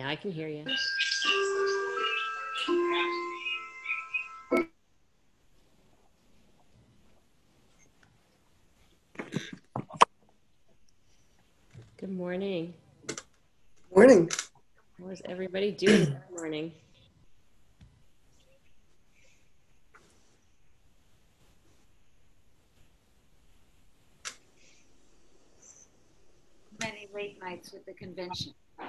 Now I can hear you. Good morning. Morning. How's everybody doing this morning? Many late nights with the convention.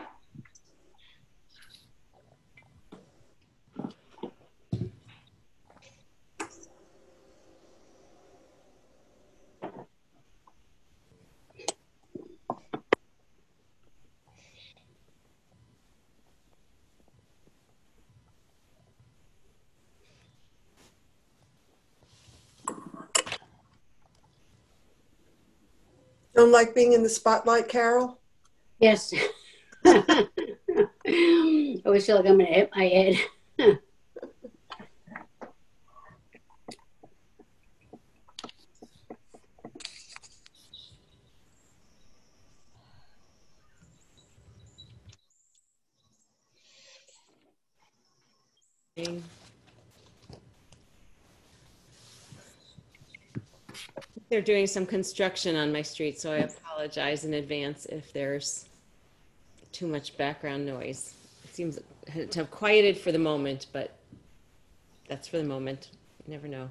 Don't like being in the spotlight, Carol? Yes. I always feel like I'm going to hit my head. They're doing some construction on my street, so I apologize in advance if there's too much background noise. It seems to have quieted for the moment, but that's for the moment. You never know.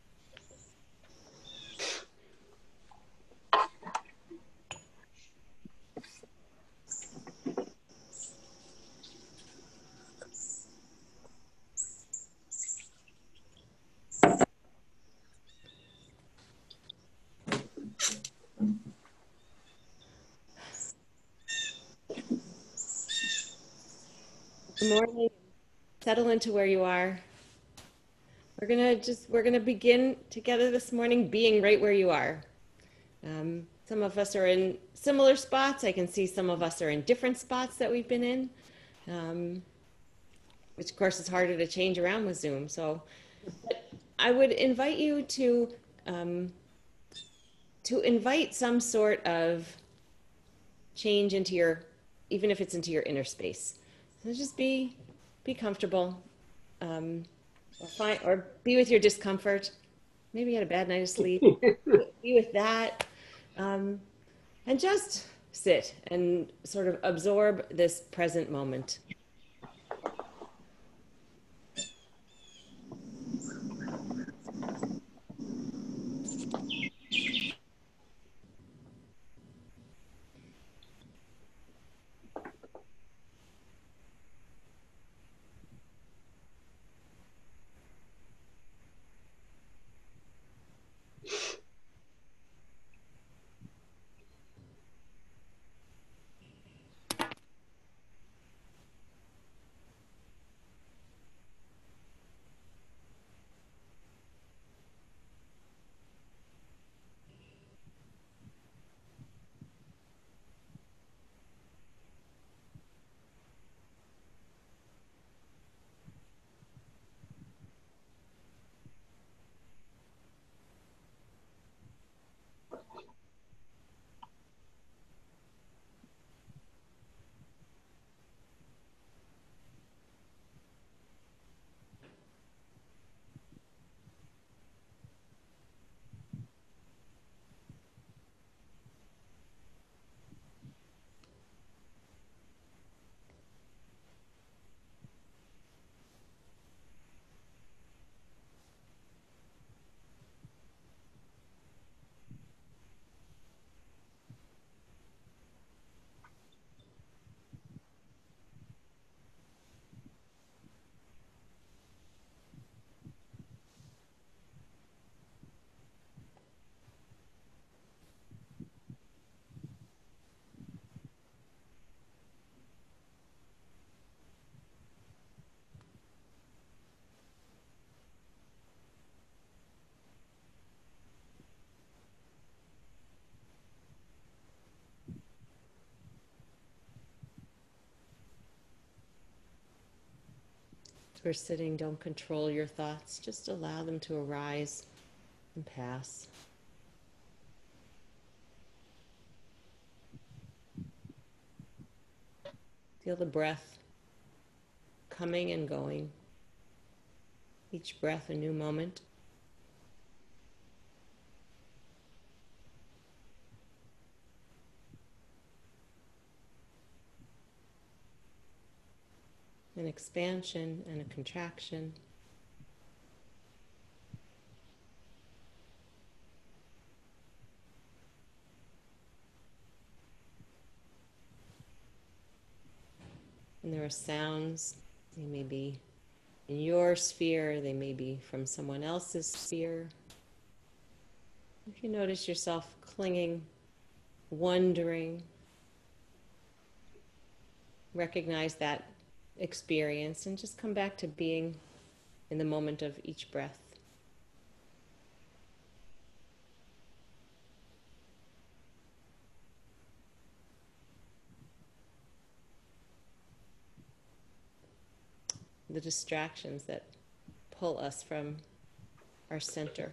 Good morning. Settle into where you are. We're gonna begin together this morning being right where you are. Some of us are in similar spots. I can see some of us are in different spots that we've been in, which of course is harder to change around with Zoom. So I would invite you to invite some sort of change into your, even if it's into your inner space. So just be comfortable, or be with your discomfort. Maybe you had a bad night of sleep. Be with that, and just sit and sort of absorb this present moment. As we're sitting, don't control your thoughts. Just allow them to arise and pass. Feel the breath coming and going. Each breath a new moment. An expansion and a contraction. And there are sounds. They may be in your sphere, they may be from someone else's sphere. If you notice yourself clinging, wondering, recognize that experience and just come back to being in the moment of each breath. The distractions that pull us from our center.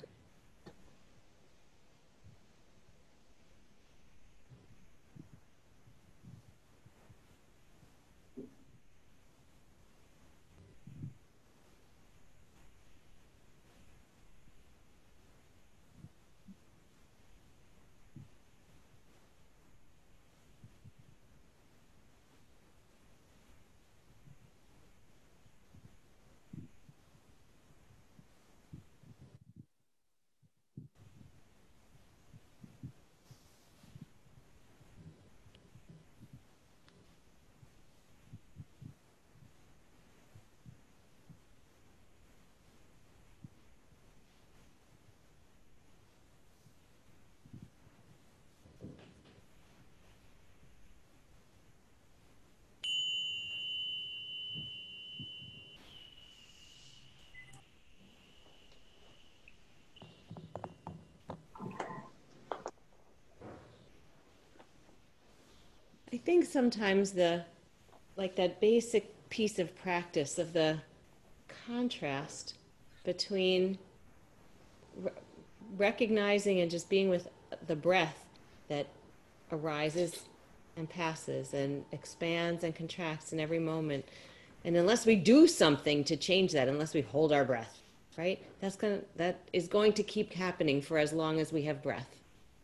I think sometimes that basic piece of practice of the contrast between recognizing and just being with the breath that arises and passes and expands and contracts in every moment. And unless we do something to change that, unless we hold our breath, right? That is going to keep happening for as long as we have breath.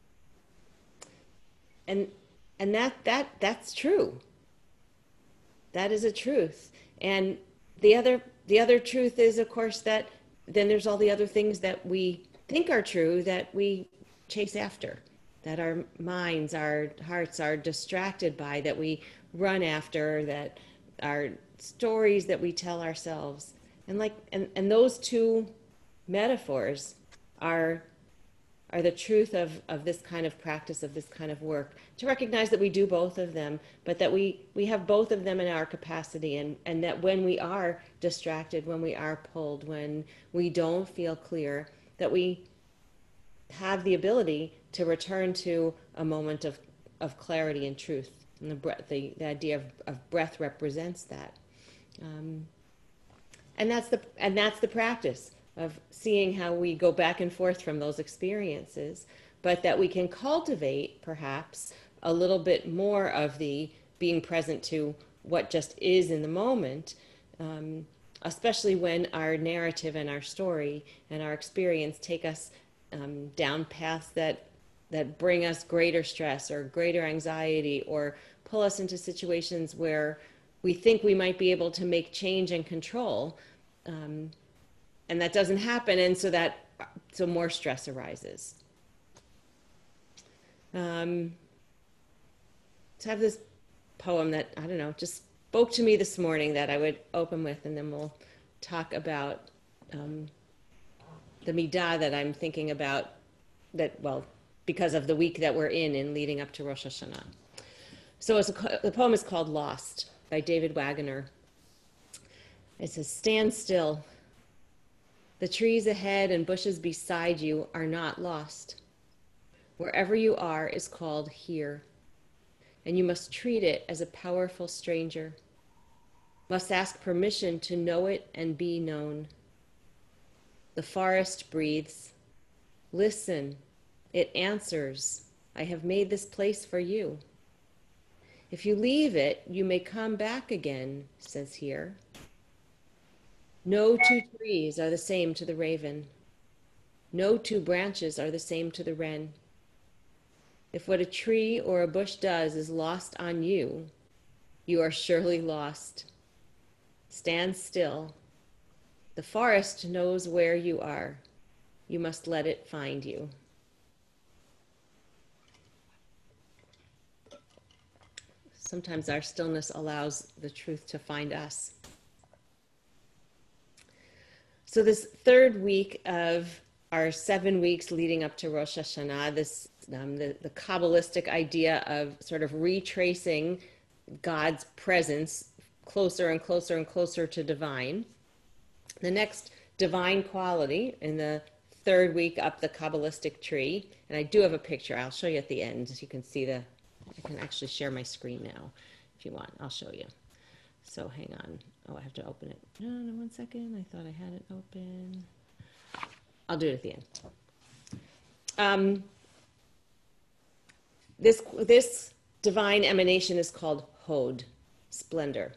And that's true. That is a truth. And the other truth is, of course, that then there's all the other things that we think are true that we chase after, that our minds, our hearts are distracted by, that we run after, that are stories that we tell ourselves. And those two metaphors are the truth of this kind of practice, of this kind of work, to recognize that we do both of them, but that we have both of them in our capacity, and that when we are distracted, when we are pulled, when we don't feel clear, that we have the ability to return to a moment of clarity and truth. And the idea of breath represents that. And that's the practice of seeing how we go back and forth from those experiences, but that we can cultivate perhaps a little bit more of the being present to what just is in the moment, especially when our narrative and our story and our experience take us down paths that bring us greater stress or greater anxiety, or pull us into situations where we think we might be able to make change and control. And that doesn't happen, and so more stress arises. So I have this poem that, I don't know, just spoke to me this morning that I would open with, and then we'll talk about the midah that I'm thinking about, because of the week that we're in leading up to Rosh Hashanah. So the poem is called Lost by David Wagoner. It says, "Stand still. The trees ahead and bushes beside you are not lost. Wherever you are is called here, and you must treat it as a powerful stranger, must ask permission to know it and be known. The forest breathes. Listen, it answers. I have made this place for you. If you leave it, you may come back again, says here. No two trees are the same to the raven. No two branches are the same to the wren. If what a tree or a bush does is lost on you, you are surely lost. Stand still. The forest knows where you are. You must let it find you. Sometimes our stillness allows the truth to find us. So this third week of our 7 weeks leading up to Rosh Hashanah, the Kabbalistic idea of sort of retracing God's presence closer and closer and closer to divine. The next divine quality in the third week up the Kabbalistic tree, and I do have a picture. I'll show you at the end so you can see I can actually share my screen now if you want. I'll show you. So hang on. Oh, I have to open it. No, 1 second. I thought I had it open. I'll do it at the end. This divine emanation is called Hod, splendor.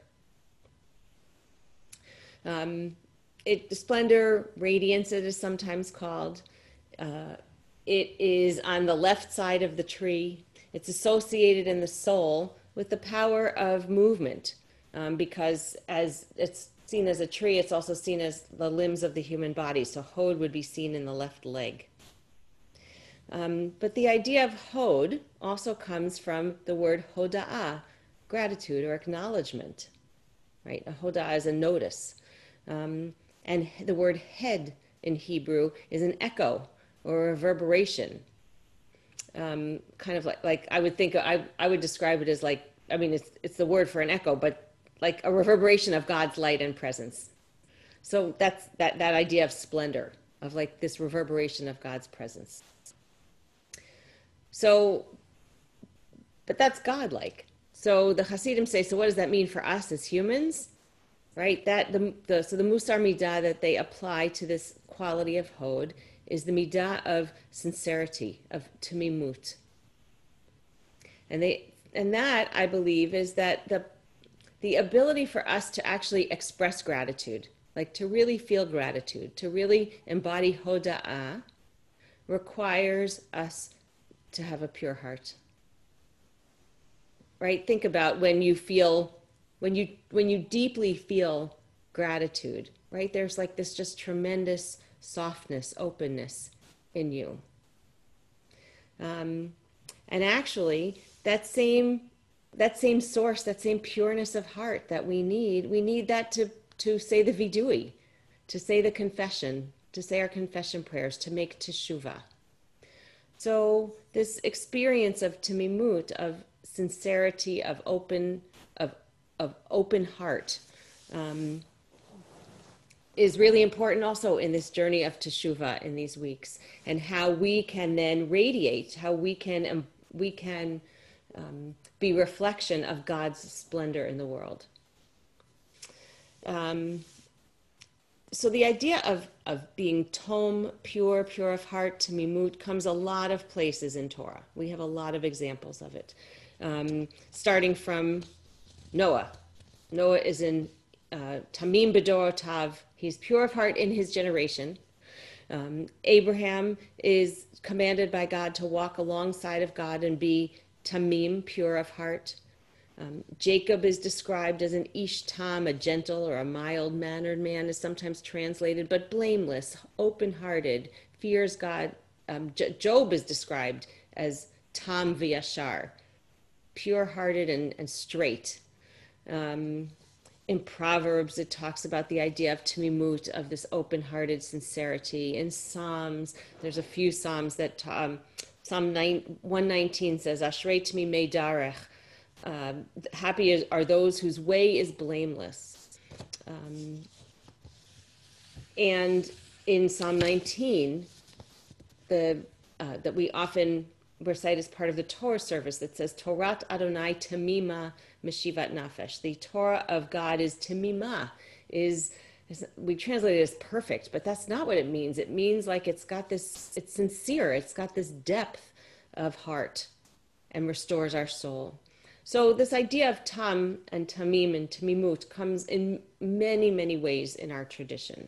Splendor, radiance, it is sometimes called. It is on the left side of the tree. It's associated in the soul with the power of movement, because as it's seen as a tree, it's also seen as the limbs of the human body. So Hod would be seen in the left leg. But the idea of Hod also comes from the word hoda'ah, gratitude or acknowledgement, right? A hoda'ah is a notice. And the word head in Hebrew is an echo or a reverberation. Kind of like I would think, I would describe it as like, I mean, it's the word for an echo, but like a reverberation of God's light and presence. So that's that idea of splendor, of like this reverberation of God's presence. So, but that's godlike. So the Hasidim say, so what does that mean for us as humans? Right? So the Musar Midah that they apply to this quality of Hod is the Midah of sincerity, of Tamimut. And that, I believe, is that the ability for us to actually express gratitude, like to really feel gratitude, to really embody Hoda'ah, requires us to have a pure heart. Right? Think about when you deeply feel gratitude, right? There's like this just tremendous softness, openness in you. And actually, that same source, that same pureness of heart that we need that to say the vidui, to say the confession, to say our confession prayers, to make teshuvah. So this experience of tamimut, of sincerity, of open heart, is really important also in this journey of teshuvah in these weeks, and how we can then radiate, how we can be reflection of God's splendor in the world. So the idea of being tom, pure of heart, tamimut, comes a lot of places in Torah. We have a lot of examples of it, starting from Noah. Noah is in tamim bedorotav. He's pure of heart in his generation. Abraham is commanded by God to walk alongside of God and be tamim, pure of heart. Jacob is described as an ish tam, a gentle or a mild-mannered man is sometimes translated, but blameless, open-hearted, fears God. Job is described as tam v'yashar, pure-hearted and straight. In Proverbs, it talks about the idea of tamimut, of this open-hearted sincerity. In Psalms, there's a few Psalms that, Psalm 119 says, Ashrei tamimei darech, happy are those whose way is blameless. And in Psalm 19, that we often recite as part of the Torah service, that says, Torat Adonai tamima meshivat nafesh. The Torah of God is tamima, we translate it as perfect, but that's not what it means. It means like it's sincere, it's got this depth of heart and restores our soul. So this idea of tam and tamim and tamimut comes in many, many ways in our tradition.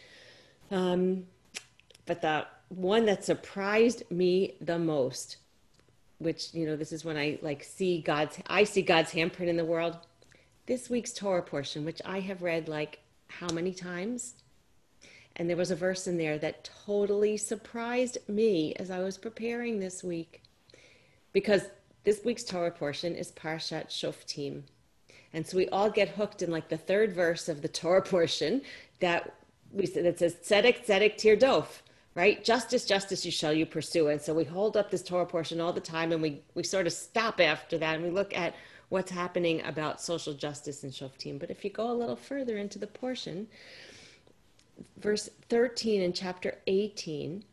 But the one that surprised me the most, which, this is when I see God's handprint in the world. This week's Torah portion, which I have read like how many times? And there was a verse in there that totally surprised me as I was preparing this week. Because this week's Torah portion is Parshat Shoftim. And so we all get hooked in like the third verse of the Torah portion that says, Tzedek, Tzedek, Tirdof, right? Justice, justice, you pursue. And so we hold up this Torah portion all the time, and we sort of stop after that and we look at what's happening about social justice in Shoftim. But if you go a little further into the portion, verse 13 in chapter 18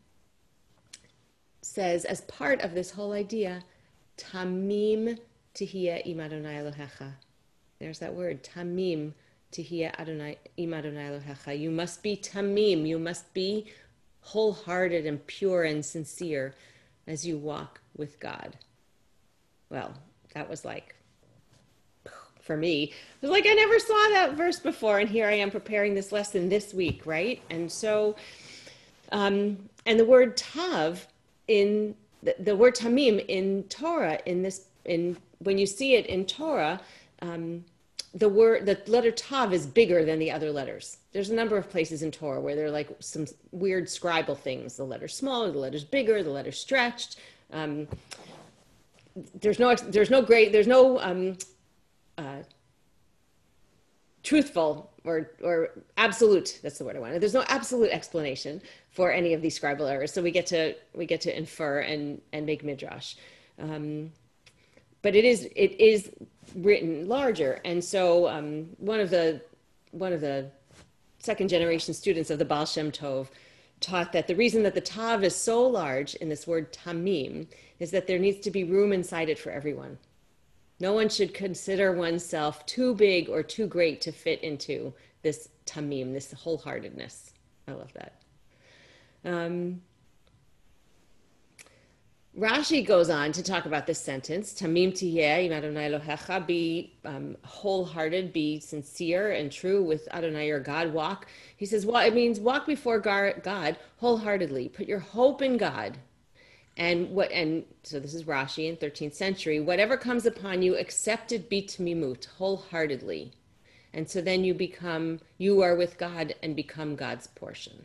says, as part of this whole idea, Tamim tihiyeh im Adonai Elohecha. There's that word, Tamim tihiyeh im Adonai Elohecha. You must be tamim. You must be wholehearted and pure and sincere as you walk with God. Well, that was like, for me, it was like I never saw that verse before, and here I am preparing this lesson this week, right? And so, and the word tav in the word tamim in Torah, when you see it in Torah, the letter tav is bigger than the other letters. There's a number of places in Torah where there are like some weird scribal things. The letter's smaller, the letter's bigger, the letter's stretched. There's no truthful or absolute, that's the word I wanted. There's no absolute explanation for any of these scribal errors. So we get to infer and make midrash. But it is written larger. And so one of the second generation students of the Baal Shem Tov taught that the reason that the tav is so large in this word tamim is that there needs to be room inside it for everyone. No one should consider oneself too big or too great to fit into this tamim, this wholeheartedness. I love that. Rashi goes on to talk about this sentence, Tamim tiheh im Adonai Elohecha, be wholehearted, be sincere and true with Adonai your God, walk. He says, well, it means walk before God wholeheartedly, put your hope in God. And so this is Rashi in 13th century, whatever comes upon you, accept it bitmimut, wholeheartedly. And so then you are with God and become God's portion.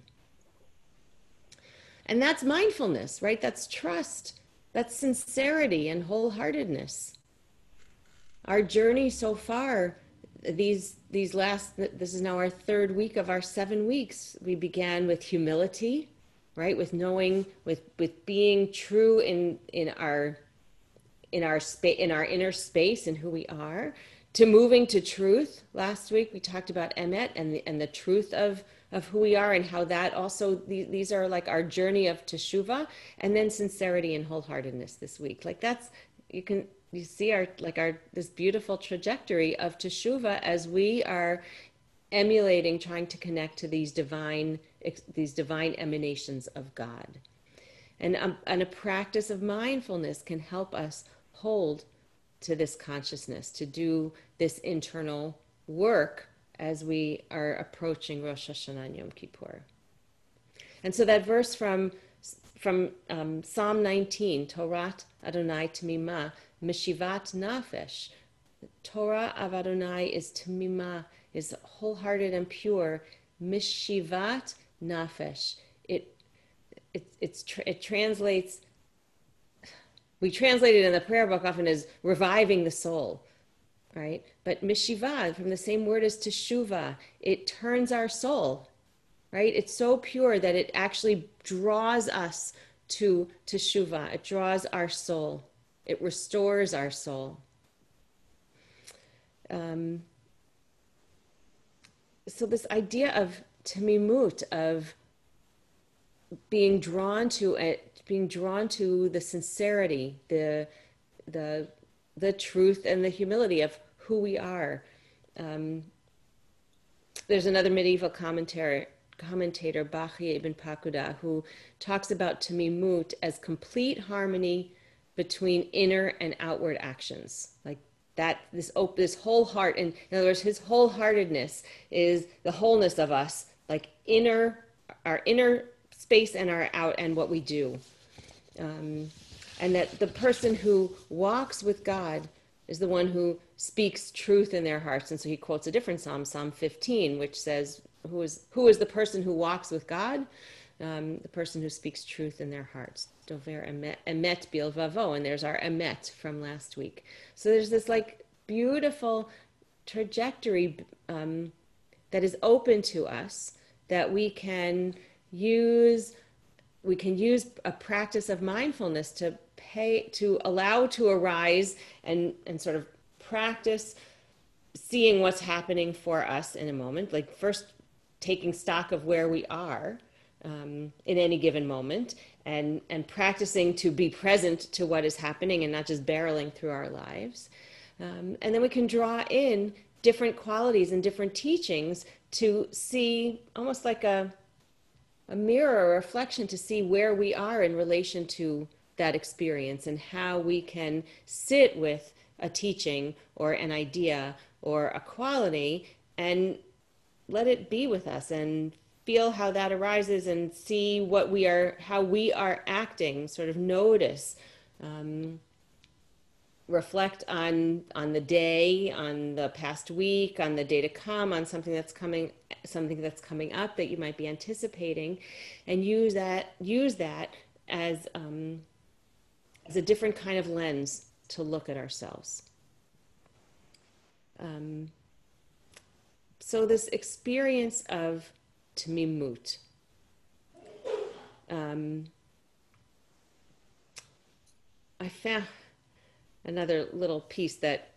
And that's mindfulness, right? That's trust. That's sincerity and wholeheartedness. Our journey so far, this is now our third week of our 7 weeks. We began with humility, right? With knowing, with being true in our inner space and who we are, to moving to truth. Last week we talked about emet and the truth of who we are, and how that also, these are like our journey of teshuvah, and then sincerity and wholeheartedness this week. Like you see our this beautiful trajectory of teshuvah as we are emulating, trying to connect to these divine emanations of God. And a practice of mindfulness can help us hold to this consciousness, to do this internal work as we are approaching Rosh Hashanah and Yom Kippur. And so that verse from Psalm 19, Torat Adonai Tamimah, Meshivat Nafesh. Torah of Adonai is Tamimah, is wholehearted and pure. Meshivat Nafesh. It translates, we translate it in the prayer book often as reviving the soul, right? But Meshivat, from the same word as Teshuvah, it turns our soul, right? It's so pure that it actually draws us to Teshuvah. It draws our soul. It restores our soul. So this idea of tamimut, of being drawn to the sincerity, the truth and the humility of who we are. There's another medieval commentator, Bachya ibn Pakuda, who talks about tamimut as complete harmony between inner and outward actions. Like that this whole heart, and in other words, his wholeheartedness is the wholeness of us, like our inner space and our out and what we do. And that the person who walks with God is the one who speaks truth in their hearts. And so he quotes a different psalm, Psalm 15, which says, who is the person who walks with God? The person who speaks truth in their hearts. Dover emet bilvavo, and there's our emet from last week. So there's this like beautiful trajectory that is open to us that we can use. We can use a practice of mindfulness to allow to arise and sort of practice seeing what's happening for us in a moment. Like first taking stock of where we are in any given moment, and practicing to be present to what is happening and not just barreling through our lives. And then we can draw in different qualities and different teachings to see almost like a mirror, a reflection, to see where we are in relation to that experience and how we can sit with a teaching or an idea or a quality and let it be with us and feel how that arises and see how we are acting, sort of notice, reflect on the day, on the past week, on the day to come, on something that's coming up that you might be anticipating, and use that as a different kind of lens to look at ourselves. So this experience of Tmimut, I found another little piece that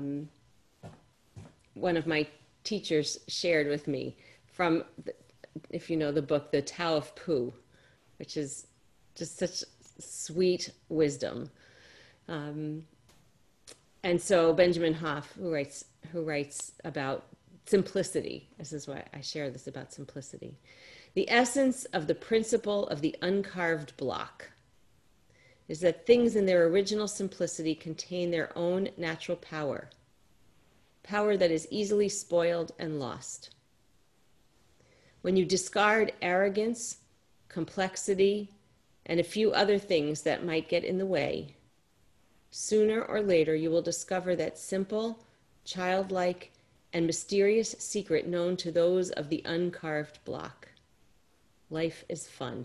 one of my teachers shared with me from, if you know the book, The Tao of Pooh, which is just such sweet wisdom. And so Benjamin Hoff, who writes about simplicity, this is why I share this about simplicity. The essence of the principle of the uncarved block is that things in their original simplicity contain their own natural power that is easily spoiled and lost. When you discard arrogance, complexity, and a few other things that might get in the way, sooner or later you will discover that simple, childlike, and mysterious secret known to those of the uncarved block. Life is fun.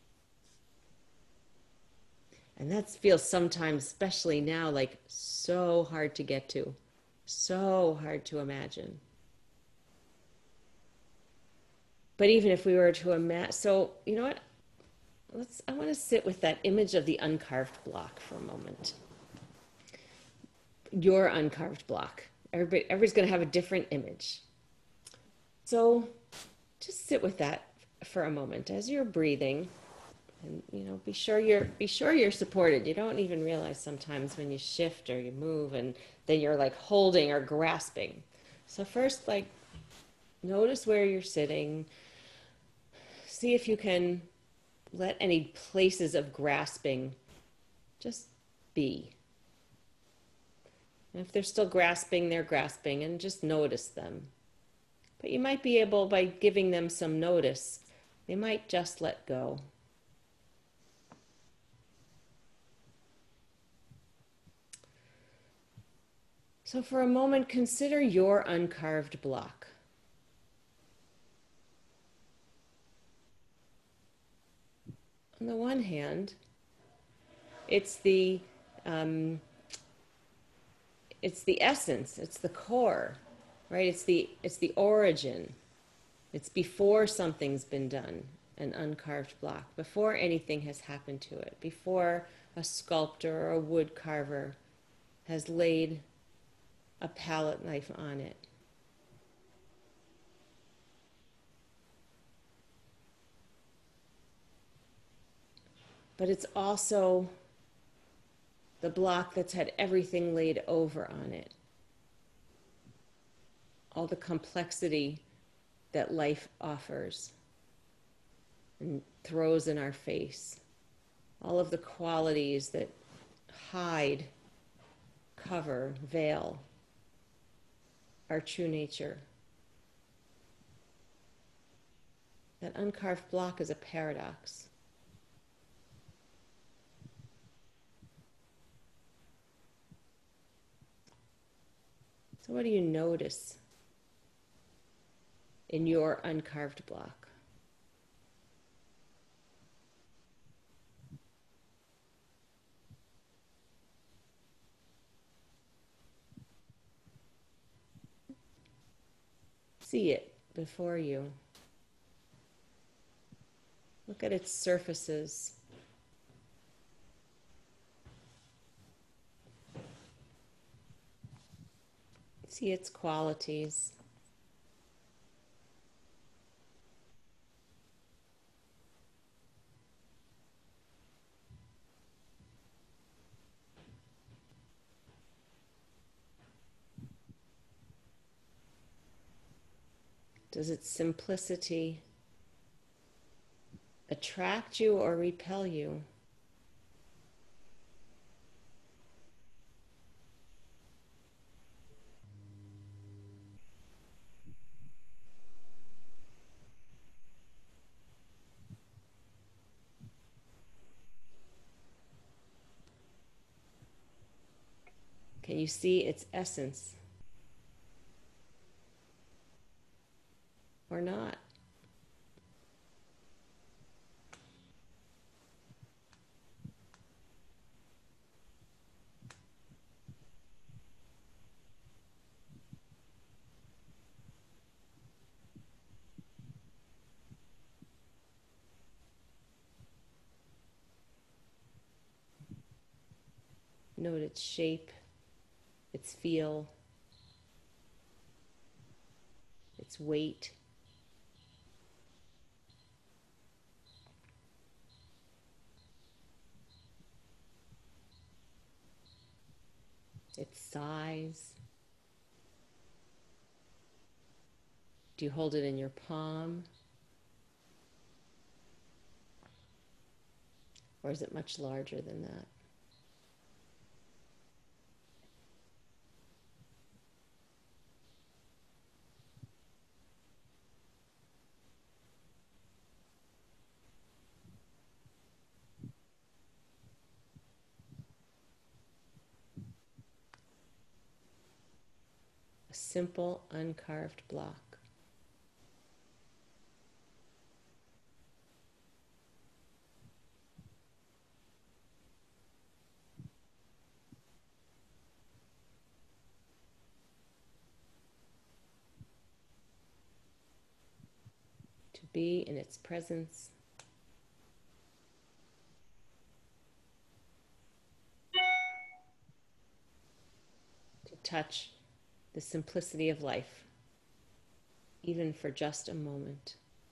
And that feels sometimes, especially now, like so hard to get to, so hard to imagine. But even if we were to imagine, so you know what? I want to sit with that image of the uncarved block for a moment. Your uncarved block. Everybody's going to have a different image. So just sit with that for a moment as you're breathing. And be sure you're supported. You don't even realize sometimes when you shift or you move and then you're like holding or grasping. So first, like, notice where you're sitting. See if you can let any places of grasping just be. And if they're still grasping, they're grasping, and just notice them. But you might be able, by giving them some notice, they might just let go. So for a moment, consider your uncarved block. On the one hand, it's the essence, it's the core, right? It's the origin. It's before something's been done, an uncarved block, before anything has happened to it, before a sculptor or a wood carver has laid a palette knife on it. But it's also the block that's had everything laid over on it. All the complexity that life offers and throws in our face. All of the qualities that hide cover, veil our true nature. That uncarved block is a paradox. So what do you notice in your uncarved block? See it before you. Look at its surfaces. See its qualities. Does its simplicity attract you or repel you? Can you see its essence or not? Note its shape, its feel, its weight. Its size. Do you hold it in your palm? Or is it much larger than that? A simple, uncarved block. To be in its presence. To touch the simplicity of life, even for just a moment.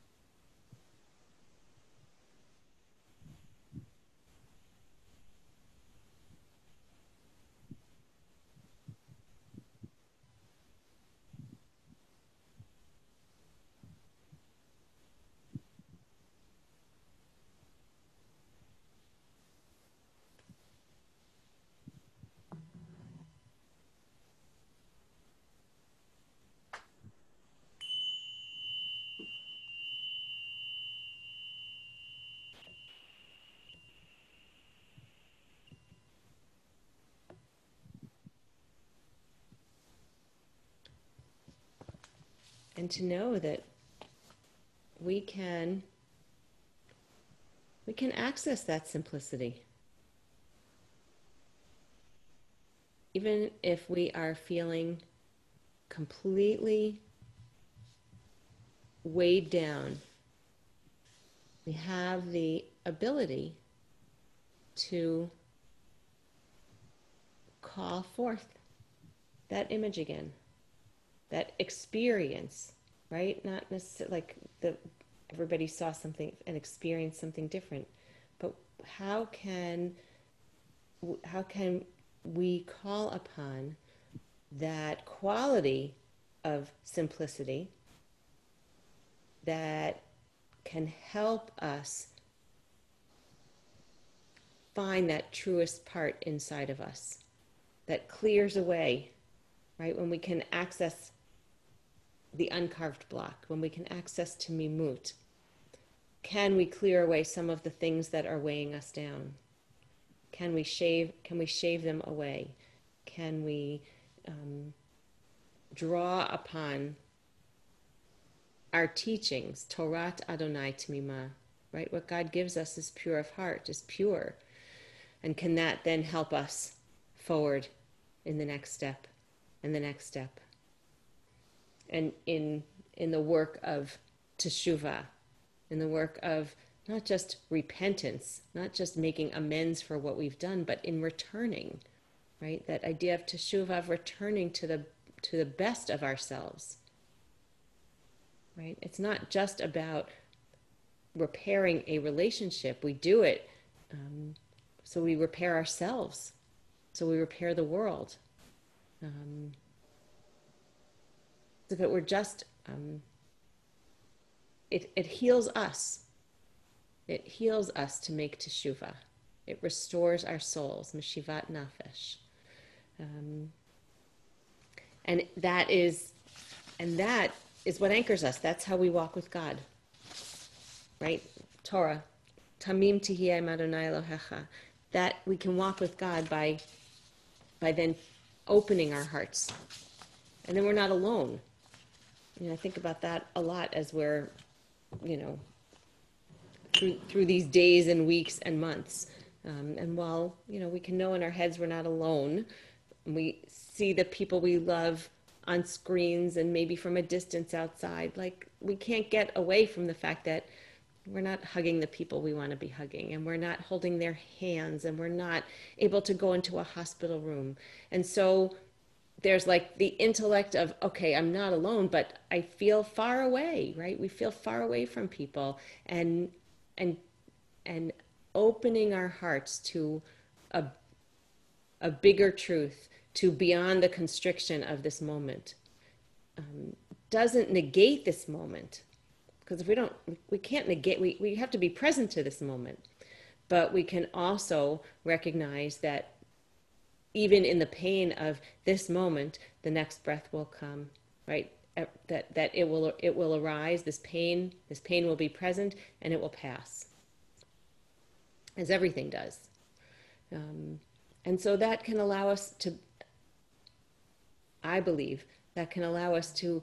And to know that we can access that simplicity. Even if we are feeling completely weighed down, we have the ability to call forth that image again, that experience, right? Not necessarily like everybody saw something and experienced something different, but how can we call upon that quality of simplicity that can help us find that truest part inside of us, that clears away, right? When we can access the uncarved block, when we can access Timimut, can we clear away some of the things that are weighing us down? Can we shave them away? Can we draw upon our teachings, Torat Adonai Tmima, right? What God gives us is pure of heart, is pure. And can that then help us forward in the next step and the next step? And in the work of teshuvah, in the work of not just repentance, not just making amends for what we've done, but in returning, right? That idea of teshuvah, of returning to the best of ourselves, right? It's not just about repairing a relationship. We do it so we repair ourselves, so we repair the world. So that we're just, it heals us. It heals us to make teshuvah. It restores our souls, meshivat nafesh. And that is what anchors us. That's how we walk with God, right? Torah, tamim tihiyeh Adonai Elohecha. That we can walk with God by then opening our hearts, and then we're not alone. I think about that a lot as we're, through these days and weeks and months. And while, we can know in our heads we're not alone, we see the people we love on screens and maybe from a distance outside, like we can't get away from the fact that we're not hugging the people we want to be hugging, and we're not holding their hands, and we're not able to go into a hospital room. And so there's like the intellect of, okay, I'm not alone, but I feel far away, right? We feel far away from people, and opening our hearts to a bigger truth, to beyond the constriction of this moment, doesn't negate this moment. Because if we can't negate, we have to be present to this moment. But we can also recognize that even in the pain of this moment, the next breath will come, right? That it will arise, this pain will be present, and it will pass, as everything does. And so that can allow us to, I believe, that can allow us to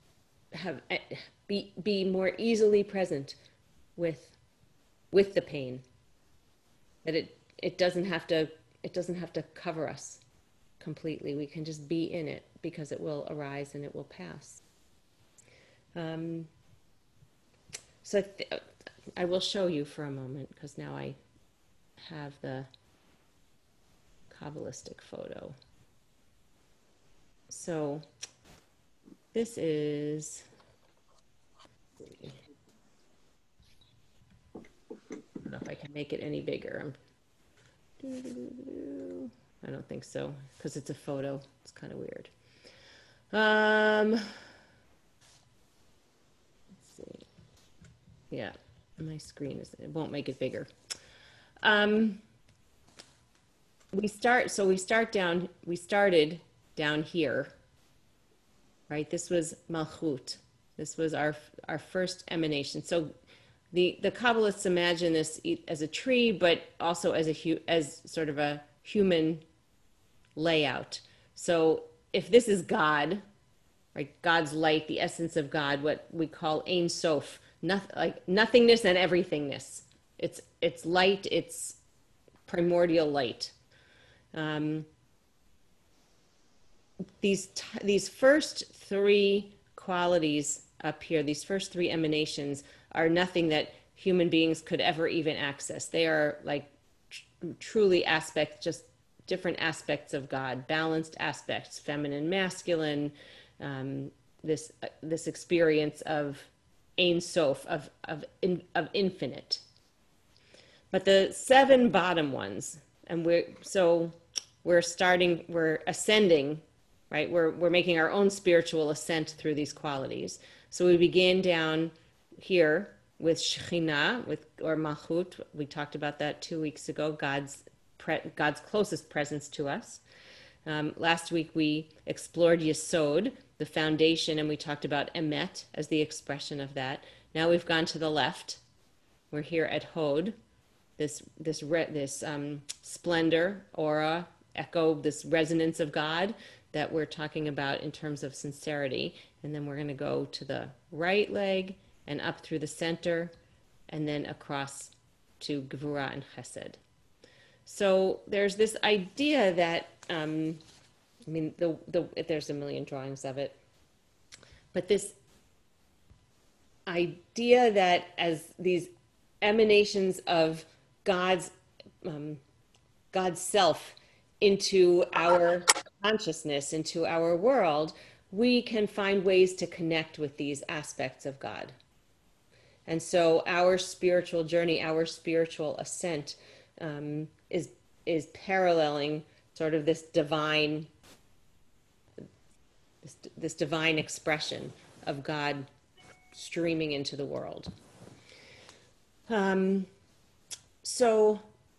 be more easily present with the pain. That it doesn't have to cover us completely. We can just be in it because it will arise and it will pass. So I will show you for a moment, because now I have the Kabbalistic photo. So this is, I don't know if I can make it any bigger. I don't think so, because it's a photo. It's kind of weird. Let's see. Yeah, my screen it won't make it bigger. We started down here, right? This was Malchut. This was our first emanation. So the Kabbalists imagine this as a tree, but also as sort of a human layout. So if this is God, right? God's light, the essence of God, what we call Ein Sof, like nothingness and everythingness. It's light. It's primordial light. These first three qualities up here, these first three emanations, are nothing that human beings could ever even access. They are like truly just different aspects of God, balanced aspects, feminine, masculine, this experience of Ein Sof, of infinite. But the seven bottom ones, and we're ascending, right? We're making our own spiritual ascent through these qualities. So we begin down here with Shekhinah, or Malchut. We talked about that 2 weeks ago. God's closest presence to us. Last week we explored Yesod, the foundation, and we talked about Emet as the expression of that. Now we've gone to the left. We're here at Hod, this splendor, aura, echo, this resonance of God that we're talking about in terms of sincerity. And then we're going to go to the right leg and up through the center, and then across to Gevurah and Chesed. So there's this idea that, there's a million drawings of it, but this idea that as these emanations of God's self into our consciousness, into our world, we can find ways to connect with these aspects of God. And so our spiritual journey, our spiritual ascent, is paralleling sort of this divine expression of God streaming into the world. So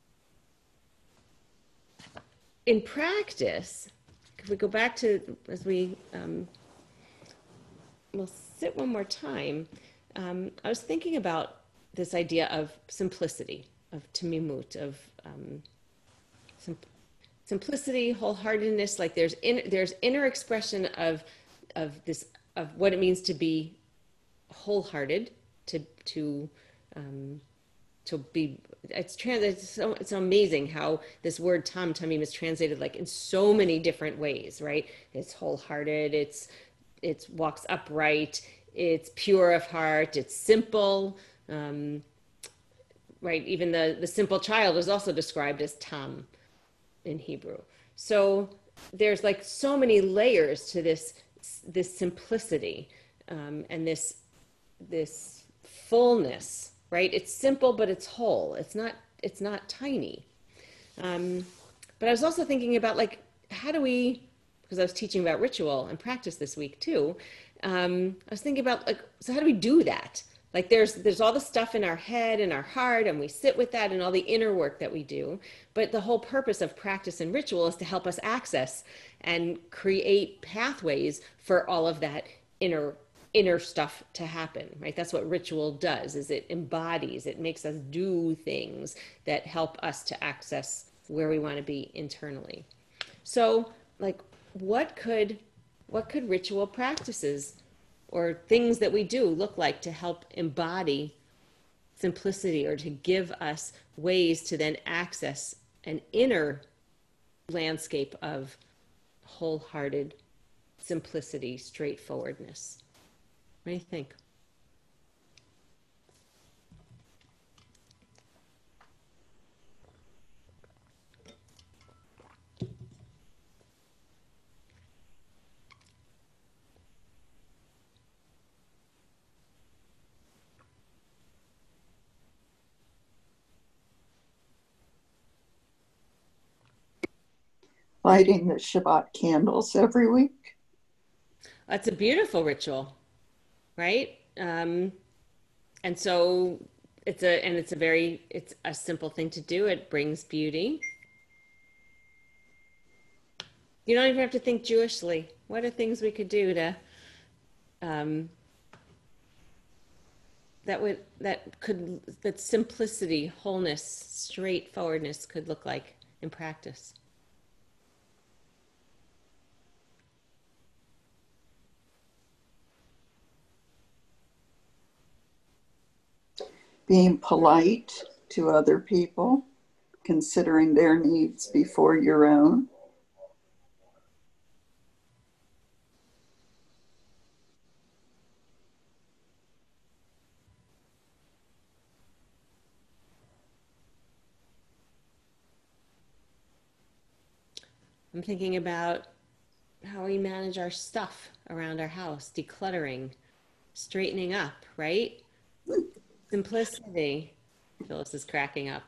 in practice, if we go back to, as we'll sit one more time, I was thinking about this idea of simplicity, of tamimut, of simplicity, wholeheartedness. Like there's inner expression of what it means to be wholehearted, to be. It's amazing how this word tamim is translated like in so many different ways, right? It's wholehearted. It's walks upright. It's pure of heart. It's simple. Right? Even the simple child is also described as tam in Hebrew. So there's like so many layers to this simplicity, and this fullness, right? It's simple, but it's whole. It's not tiny. But I was also thinking about like, how do we, because I was teaching about ritual and practice this week too. I was thinking about like, so how do we do that? Like there's all the stuff in our head and our heart, and we sit with that and all the inner work that we do. But the whole purpose of practice and ritual is to help us access and create pathways for all of that inner stuff to happen, right? That's what ritual does, is it embodies, it makes us do things that help us to access where we want to be internally. So like, what could ritual practices or things that we do look like to help embody simplicity, or to give us ways to then access an inner landscape of wholehearted simplicity, straightforwardness? What do you think? Lighting the Shabbat candles every week. That's a beautiful ritual, right? And so it's a simple thing to do. It brings beauty. You don't even have to think Jewishly. What are things we could do to that simplicity, wholeness, straightforwardness could look like in practice? Being polite to other people, considering their needs before your own. I'm thinking about how we manage our stuff around our house, decluttering, straightening up, right? Simplicity. Phyllis is cracking up.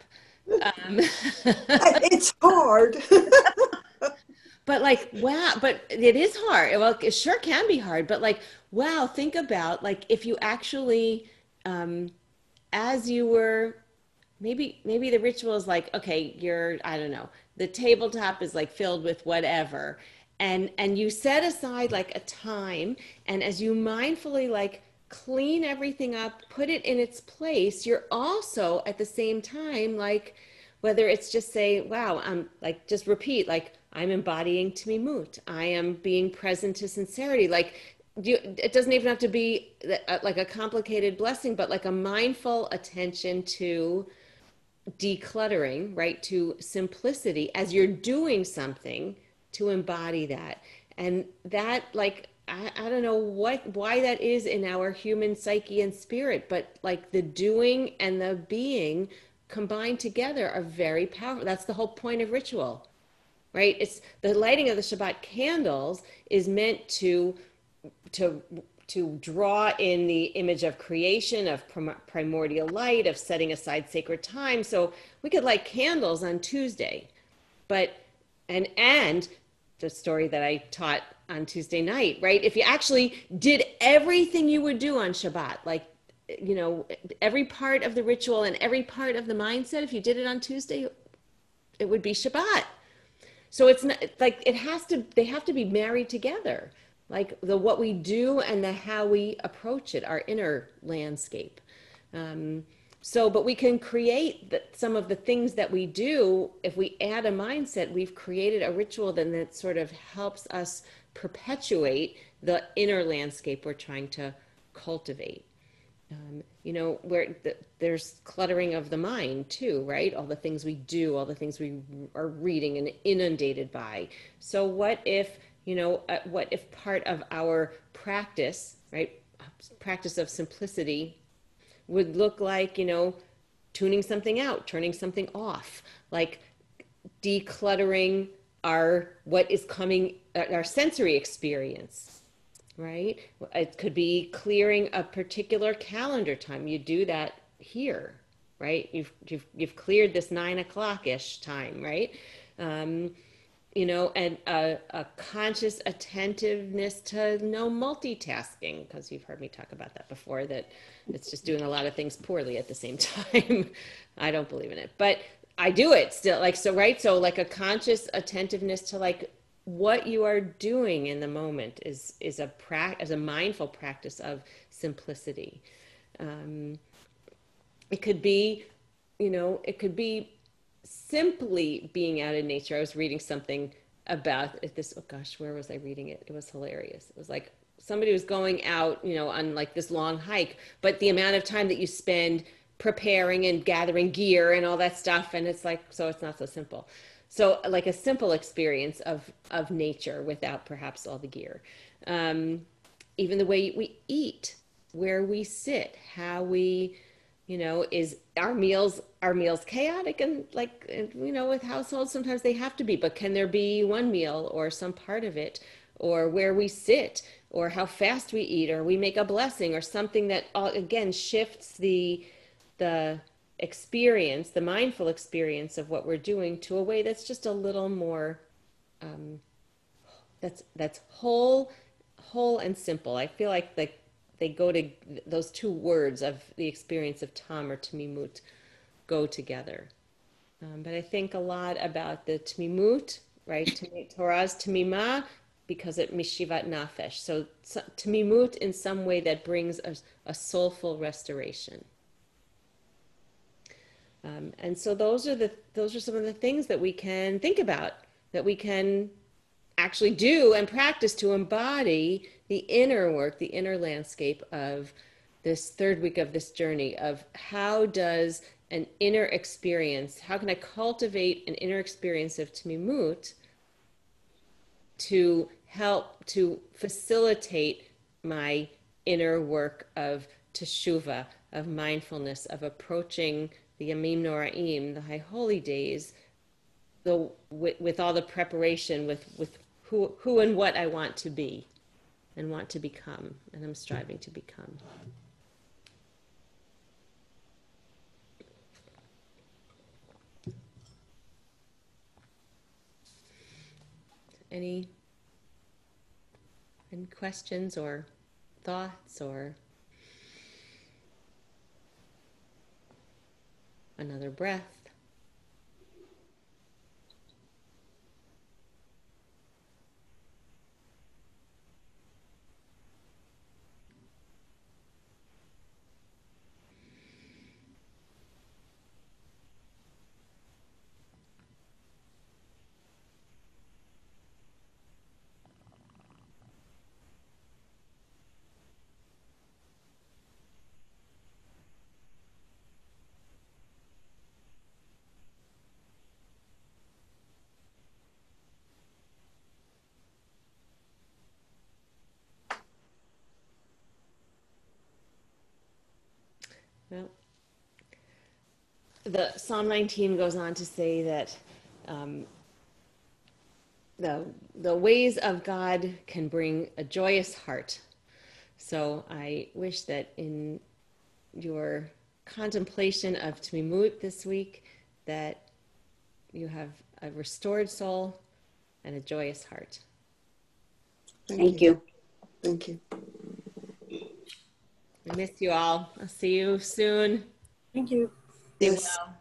It's hard. But like, wow, but it is hard. Well, it sure can be hard, but like, wow, think about like if you actually, as you were maybe the ritual is like, okay, I don't know, the tabletop is like filled with whatever, and you set aside like a time, and as you mindfully like clean everything up, put it in its place, you're also at the same time like, whether it's just say, wow, I'm like, just repeat, like, I'm embodying Tmimut. I am being present to sincerity. Like, it doesn't even have to be like a complicated blessing, but like a mindful attention to decluttering, right? To simplicity as you're doing something to embody that. And that, like, I don't know why that is in our human psyche and spirit, but like the doing and the being combined together are very powerful. That's the whole point of ritual, right? It's the lighting of the Shabbat candles is meant to to draw in the image of creation, of primordial light, of setting aside sacred time. So we could light candles on Tuesday, but and the story that I taught on Tuesday night, right? If you actually did everything you would do on Shabbat, like, you know, every part of the ritual and every part of the mindset, if you did it on Tuesday, it would be Shabbat. So it's not like they have to be married together. Like the what we do and the how we approach it, our inner landscape. But we can create some of the things that we do. If we add a mindset, we've created a ritual then that sort of helps us perpetuate the inner landscape we're trying to cultivate. You know, there's cluttering of the mind too, right? All the things we do, all the things we are reading and inundated by. So what if, what if part of our practice, right, practice of simplicity would look like, tuning something out, turning something off, like decluttering what is coming, our sensory experience, right? It could be clearing a particular calendar time. You do that here, right? You've cleared this 9 o'clock-ish time, right? And a conscious attentiveness to no multitasking, because you've heard me talk about that before, that it's just doing a lot of things poorly at the same time. I don't believe in it, but I do it still. Like, so, right. So like a conscious attentiveness to like what you are doing in the moment is a mindful practice of simplicity. It could be, it could be simply being out in nature. I was reading something about this. Oh gosh, where was I reading it? It was hilarious. It was like somebody was going out, on like this long hike, but the amount of time that you spend preparing and gathering gear and all that stuff, and it's like, so it's not so simple. So like a simple experience of nature without perhaps all the gear. Even the way we eat, where we sit, how we, is our meals chaotic, and like, with households, sometimes they have to be, but can there be one meal or some part of it, or where we sit, or how fast we eat, or we make a blessing or something that again shifts the experience, the mindful experience of what we're doing to a way that's just a little more, that's whole and simple. I feel like they go to, those two words of the experience of tam or tmimut go together. But I think a lot about the tmimut, right? Torah's tmimah, because it mishivat nafesh. So tmimut in some way that brings a soulful restoration. And so those are some of the things that we can think about, that we can actually do and practice to embody the inner work, the inner landscape of this third week of this journey of how does an inner experience, how can I cultivate an inner experience of Tmimut to help to facilitate my inner work of Teshuvah, of mindfulness, of approaching the Yamim Noraim, the High Holy Days, with all the preparation, with who and what I want to be and want to become, and I'm striving to become. Any questions or thoughts or another breath. Well, the Psalm 19 goes on to say that um, the ways of God can bring a joyous heart. So I wish that in your contemplation of Tmimut this week, that you have a restored soul and a joyous heart. Thank you. Thank you. I miss you all. I'll see you soon. Thank you. Stay Yes. well.